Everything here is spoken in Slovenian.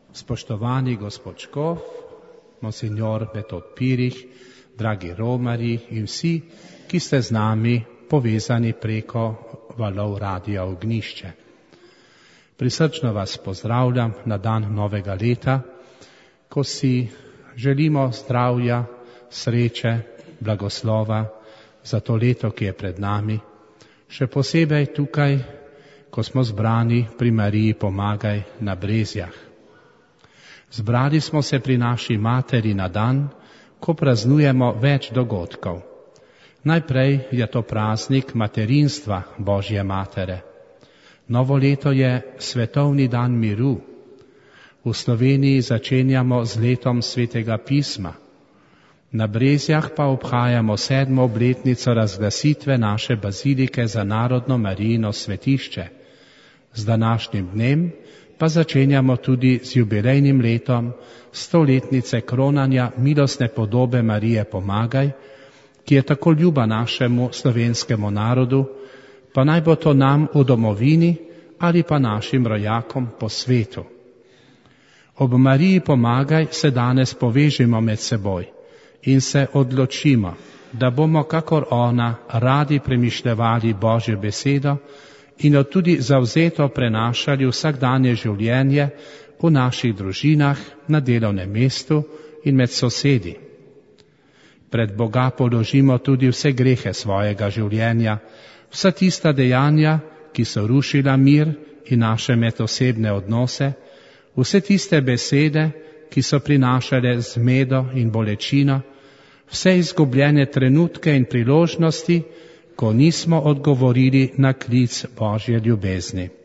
Spoštovani gospod škof, monsignor Metod Pirih, dragi romarji in vsi, ki ste z nami povezani preko valov Radia Ognjišče. Prisrčno vas pozdravljam na dan novega leta, ko si želimo zdravja, sreče, blagoslova za to leto, ki je pred nami. Še posebej tukaj, ko smo zbrani pri Mariji Pomagaj na Brezjah. Zbrali smo se pri naši materi na dan, ko praznujemo več dogodkov. Najprej je to praznik materinstva Božje matere. Novo leto je svetovni dan miru. V Sloveniji začenjamo z letom Svetega pisma. Na Brezjah pa obhajamo 7. obletnico razglasitve naše bazilike za narodno Marijino svetišče. Z današnjim dnem pa začenjamo tudi z jubilejnim letom 100-letnice kronanja milostne podobe Marije Pomagaj, ki je tako ljuba našemu slovenskemu narodu, pa naj bo to nam v domovini ali pa našim rojakom po svetu. Ob Mariji Pomagaj se danes povežimo med seboj in se odločimo, da bomo kakor ona radi premišljevali Božjo besedo in jo tudi zavzeto prenašali vsakdanje življenje v naših družinah, na delovnem mestu in med sosedi. Pred Boga položimo tudi vse grehe svojega življenja, vsa tista dejanja, ki so rušila mir in naše medosebne odnose, vse tiste besede, ki so prinašale zmedo in bolečino, vse izgubljene trenutke in priložnosti, ko nismo odgovorili na klic Božje ljubezni.